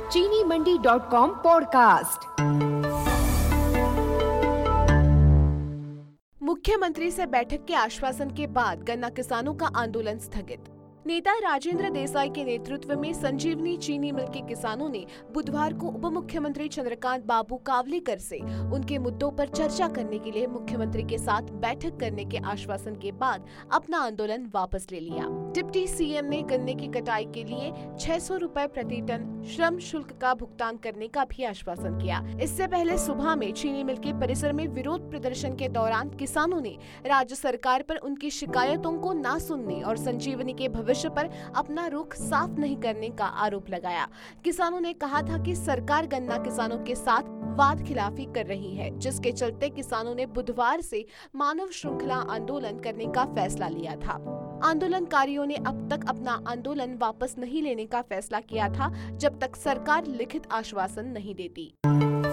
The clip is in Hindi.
चीनी मंडी.com पॉडकास्ट। मुख्यमंत्री से बैठक के आश्वासन के बाद गन्ना किसानों का आंदोलन स्थगित। नेता राजेंद्र देसाई के नेतृत्व में संजीवनी चीनी मिल के किसानों ने बुधवार को उप मुख्यमंत्री चंद्रकांत बाबू कावलेकर से उनके मुद्दों पर चर्चा करने के लिए मुख्यमंत्री के साथ बैठक करने के आश्वासन के बाद अपना आंदोलन वापस ले लिया। डिप्टी सीएम ने गन्ने की कटाई के लिए 600 रुपए प्रति टन श्रम शुल्क का भुगतान करने का भी आश्वासन किया। इससे पहले सुबह में चीनी मिल के परिसर में विरोध प्रदर्शन के दौरान किसानों ने राज्य सरकार पर उनकी शिकायतों को न सुनने और संजीवनी के भविष्य पर अपना रुख साफ नहीं करने का आरोप लगाया। किसानों ने कहा था कि सरकार गन्ना किसानों के साथ वाद खिलाफी कर रही है, जिसके चलते किसानों ने बुधवार से मानव श्रृंखला आंदोलन करने का फैसला लिया था। आंदोलनकारियों ने अब तक अपना आंदोलन वापस नहीं लेने का फैसला किया था, जब तक सरकार लिखित आश्वासन नहीं देती।